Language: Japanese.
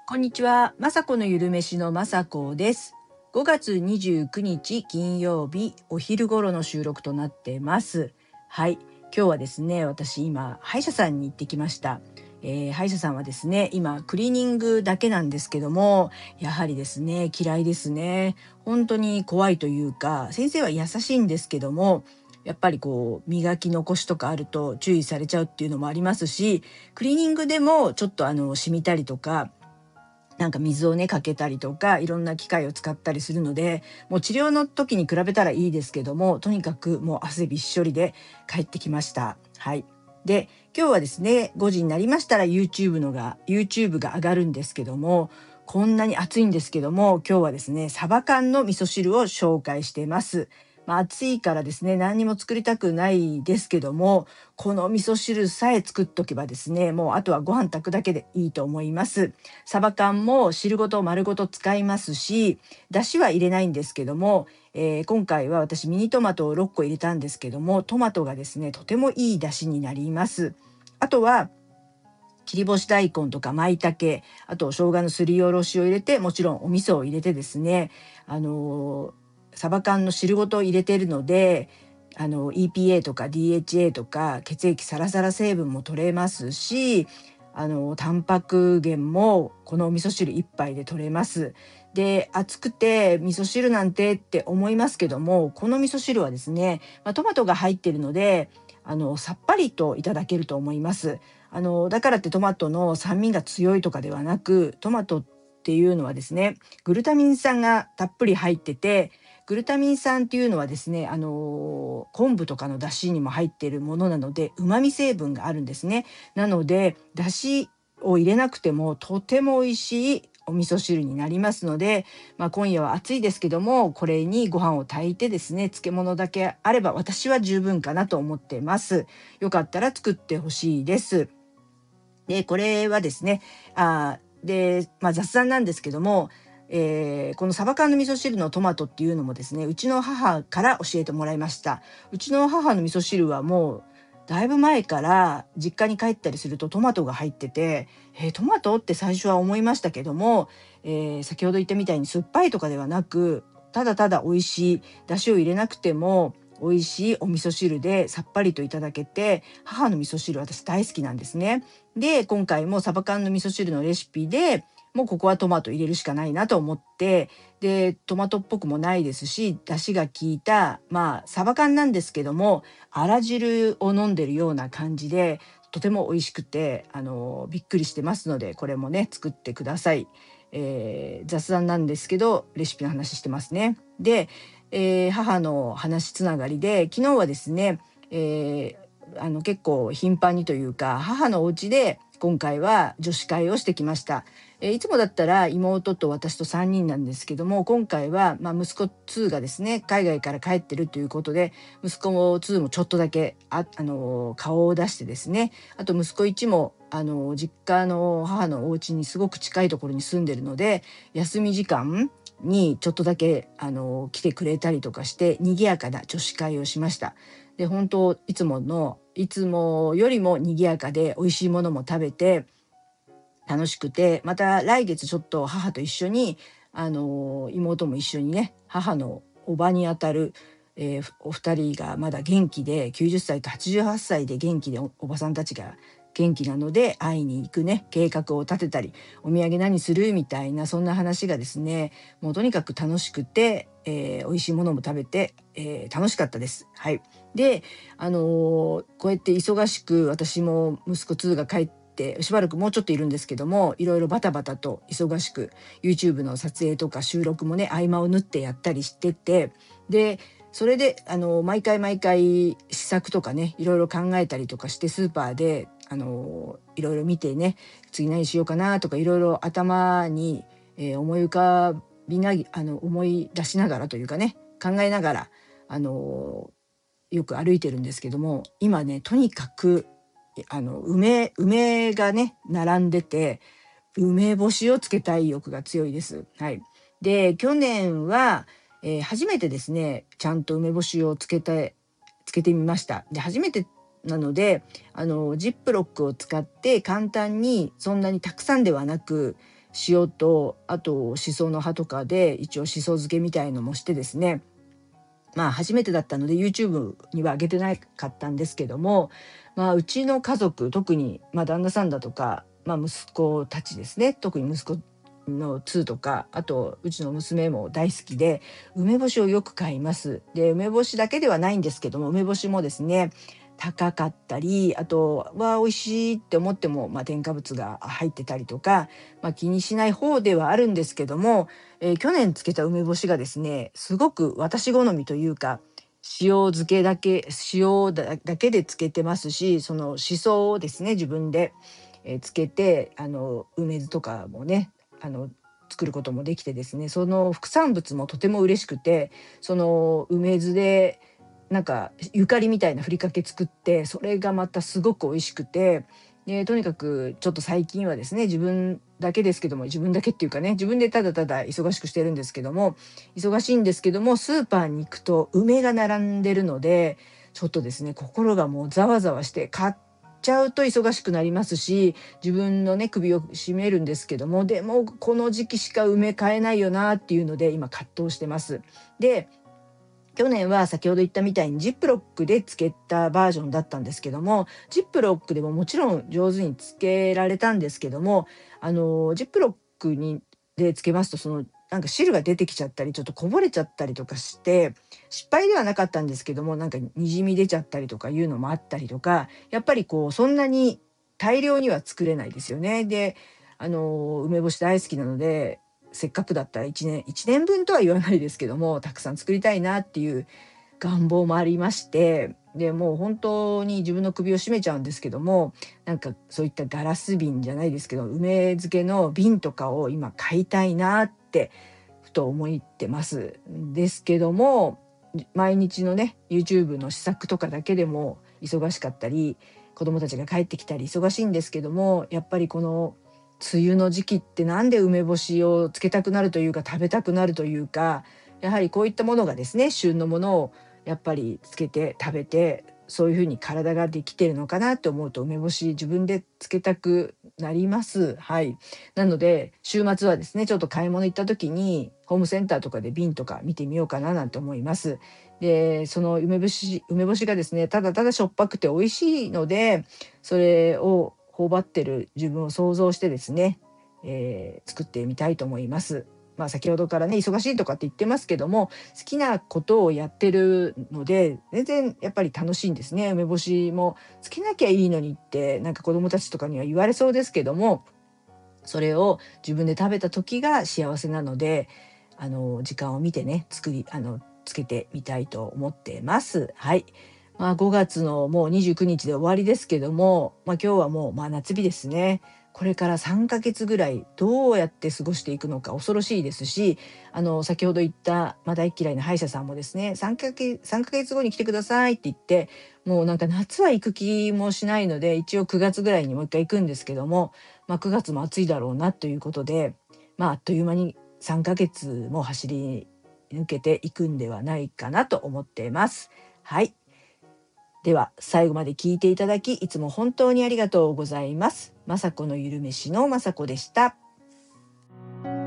こんにちは、まさこのゆるめしのまさこです。5月29日金曜日お昼頃の収録となっています。はい、今日はですね、私今歯医者さんに行ってきました。歯医者さんはですね、今クリーニングだけなんですけども、やはりですね、嫌いですね。本当に怖いというか、先生は優しいんですけども、やっぱりこう磨き残しとかあると注意されちゃうっていうのもありますし、クリーニングでもちょっと染みたりとかなんか水をねかけたりとかいろんな機械を使ったりするので、もう治療の時に比べたらいいですけども、とにかくもう汗びっしょりで帰ってきました。はい。で、今日はですね、5時になりましたら YouTube が上がるんですけども、こんなに暑いんですけども、今日はですね、サバ缶の味噌汁を紹介しています。暑いからですね、何にも作りたくないですけども、この味噌汁さえ作っとけばですね、もうあとはご飯炊くだけでいいと思います。サバ缶も汁ごと丸ごと使いますし、だしは入れないんですけども、今回は私ミニトマトを6個入れたんですけども、トマトがですね、とてもいいだしになります。あとは切り干し大根とか舞茸、あと生姜のすりおろしを入れて、もちろんお味噌を入れてですね、サバ缶の汁ごと入れているので、EPA とか DHA とか血液サラサラ成分も取れますし、タンパク源もこのお味噌汁一杯で取れます。で、暑くて味噌汁なんてって思いますけども、この味噌汁はですね、トマトが入っているので、さっぱりといただけると思います。だからってトマトの酸味が強いとかではなく、トマトっていうのはですね、グルタミン酸がたっぷり入ってて、グルタミン酸っていうのはですね、昆布とかの出汁にも入っているものなので、旨味成分があるんですね。なので、出汁を入れなくてもとても美味しいお味噌汁になりますので、今夜は暑いですけども、これにご飯を炊いてですね、漬物だけあれば私は十分かなと思ってます。よかったら作ってほしいです。で、これはですね、雑談なんですけども、このサバ缶の味噌汁のトマトっていうのもですね、うちの母から教えてもらいました。うちの母の味噌汁はもうだいぶ前から実家に帰ったりするとトマトが入ってて、トマトって最初は思いましたけども、先ほど言ったみたいに酸っぱいとかではなく、ただただ美味しい、出汁を入れなくても美味しいお味噌汁でさっぱりといただけて、母の味噌汁私大好きなんですね。で、今回もサバ缶の味噌汁のレシピで、もうここはトマト入れるしかないなと思って、で、トマトっぽくもないですし、出汁が効いた、サバ缶なんですけども、あら汁を飲んでるような感じで、とても美味しくて、びっくりしてますので、これもね、作ってください。雑談なんですけど、レシピの話してますね。で、母の話つながりで、昨日はですね、結構頻繁にというか、母のお家で今回は女子会をしてきました。いつもだったら妹と私と3人なんですけども、今回は、息子2がですね、海外から帰ってるということで、息子も2もちょっとだけ顔を出してですね、あと息子1も実家の母のお家にすごく近いところに住んでるので、休み時間にちょっとだけ来てくれたりとかして賑やかな女子会をしました。で、本当いつもよりも賑やかで美味しいものも食べて楽しくて、また来月ちょっと母と一緒に妹も一緒にね、母のおばにあたる、お二人がまだ元気で90歳と88歳で元気でおばさんたちが元気なので会いに行くね計画を立てたり、お土産何するみたいな、そんな話がですね、もうとにかく楽しくて、美味しいものも食べて、楽しかったです。はい。で、こうやって忙しく私も息子2が帰ってしばらくもうちょっといるんですけども、いろいろバタバタと忙しく YouTube の撮影とか収録もね合間を縫ってやったりしてて、でそれで毎回試作とかねいろいろ考えたりとかして、スーパーでいろいろ見てね、次何しようかなとかいろいろ頭に、思い出しながらというかね、考えながらよく歩いてるんですけども、今ねとにかく梅がね並んでて、梅干しをつけたい欲が強いです。はい。で、去年は、初めてですね、ちゃんと梅干しをつけてみました。で、初めてなので、ジップロックを使って簡単に、そんなにたくさんではなく、 塩とあとしその葉とかで一応しそ漬けみたいのもしてですね、初めてだったので YouTube には上げてなかったんですけども、うちの家族特に、旦那さんだとか、息子たちですね、特に息子の2とか、あとうちの娘も大好きで梅干しをよく買います。で梅干しだけではないんですけども、梅干しもですね高かったり、あとは美味しいって思っても、添加物が入ってたりとか、気にしない方ではあるんですけども、去年漬けた梅干しがですねすごく私好みというか、塩だけで漬けてますし、そのしそをですね自分で、漬けて梅酢とかもね作ることもできてですね、その副産物もとても嬉しくて、その梅酢でなんかゆかりみたいなふりかけ作って、それがまたすごく美味しくて、でとにかくちょっと最近はですね自分だけですけども、自分だけっていうかね、自分でただただ忙しくしてるんですけども、忙しいんですけども、スーパーに行くと梅が並んでるので、ちょっとですね心がもうざわざわして、買っちゃうと忙しくなりますし、自分のね首を絞めるんですけども、でもこの時期しか梅買えないよなっていうので今葛藤してます。で去年は先ほど言ったみたいにジップロックでつけたバージョンだったんですけども、ジップロックでももちろん上手につけられたんですけども、ジップロックでつけますと、そのなんか汁が出てきちゃったり、ちょっとこぼれちゃったりとかして、失敗ではなかったんですけども、なんかにじみ出ちゃったりとかいうのもあったりとか、やっぱりこうそんなに大量には作れないですよね。で梅干し大好きなので、せっかくだったら1年分とは言わないですけども、たくさん作りたいなっていう願望もありまして、でもう本当に自分の首を絞めちゃうんですけども、なんかそういったガラス瓶じゃないですけど、梅漬けの瓶とかを今買いたいなってふと思ってますですけども、毎日のね YouTube の試作とかだけでも忙しかったり、子供たちが帰ってきたり忙しいんですけども、やっぱりこの梅雨の時期ってなんで梅干しをつけたくなるというか、食べたくなるというか、やはりこういったものがですね、旬のものをやっぱりつけて食べて、そういう風に体ができてるのかなって思うと、梅干し自分でつけたくなります。はい。なので週末はですね、ちょっと買い物行った時にホームセンターとかで瓶とか見てみようかななんて思います。で、その梅干しがですね、ただただしょっぱくて美味しいので、それを頬張ってる自分を想像してですね、作ってみたいと思います。先ほどからね忙しいとかって言ってますけども、好きなことをやってるので全然やっぱり楽しいんですね。梅干しもつけなきゃいいのにってなんか子供たちとかには言われそうですけども、それを自分で食べた時が幸せなので、時間を見てねつけてみたいと思ってます。はい。5月のもう29日で終わりですけども、今日はもう真夏日ですね。これから3ヶ月ぐらいどうやって過ごしていくのか恐ろしいですし、先ほど言った、大っ嫌いな歯医者さんもですね、3ヶ月後に来てくださいって言って、もうなんか夏は行く気もしないので、一応9月ぐらいにもう一回行くんですけども、9月も暑いだろうなということで、あっという間に3ヶ月も走り抜けていくんではないかなと思っています。はい。では最後まで聞いていただきいつも本当にありがとうございます。雅子のゆるめしの雅子でした。